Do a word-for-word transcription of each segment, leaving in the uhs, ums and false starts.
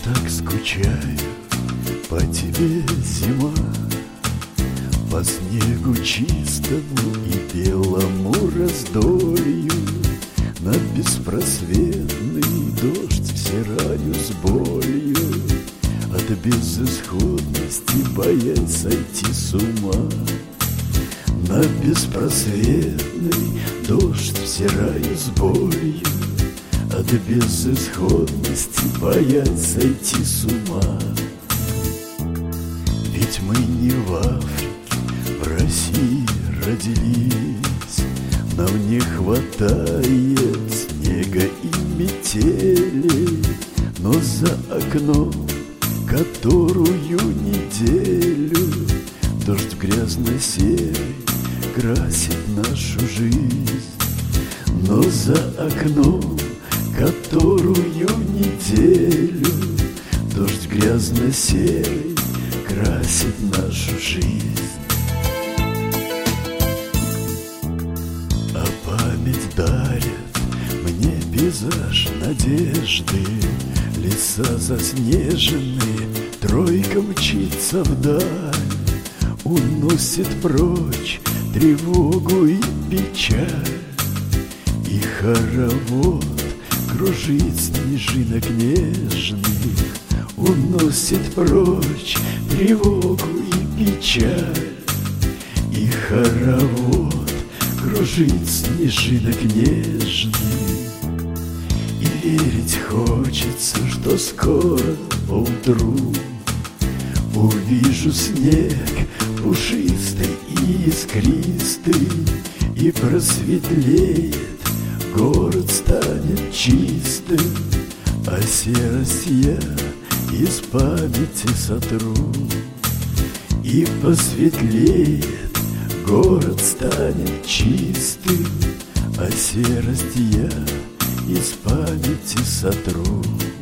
так скучаю по тебе, зима, по снегу чистому и белому раздолью. На беспросветный дождь взираю с болью, от безысходности боясь сойти с ума. На беспросветный дождь взираю с болью, от безысходности боясь сойти с ума. Ведь мы не в Африке, в России родились, нам не хватает снега и метели, но за окном которую неделю дождь грязно-серый красит нашу жизнь. Но за окном которую неделю дождь грязно-серый красит нашу жизнь. А память дарит мне пейзаж надежды. Леса заснеженные, тройка мчится вдаль, уносит прочь тревогу и печаль. И хоровод кружит снежинок нежных, уносит прочь тревогу и печаль. И хоровод кружит снежинок нежных. И верить хочется, что скоро поутру увижу снег пушистый и искристый, и просветлеет, город станет чистым, а серость я из памяти сотру. И посветлеет, город станет чистым, а серость я из памяти сотру.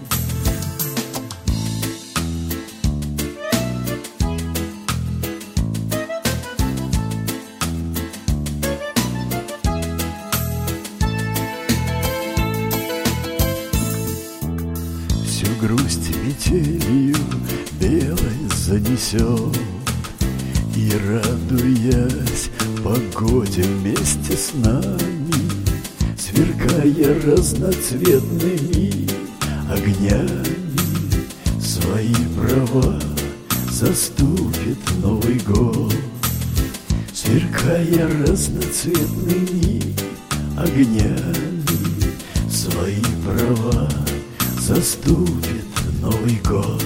Всю грусть метелью белой занесет, и, радуясь погоде вместе с нами, сверкая разноцветными огнями, свои права заступит Новый год. Сверкая разноцветными огнями, свои права заступит Новый год.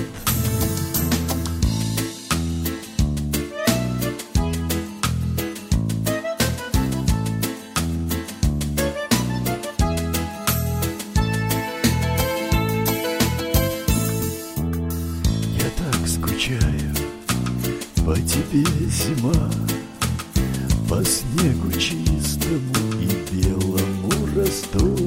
Скучаю по тебе, зима, по снегу чистому и белому росту.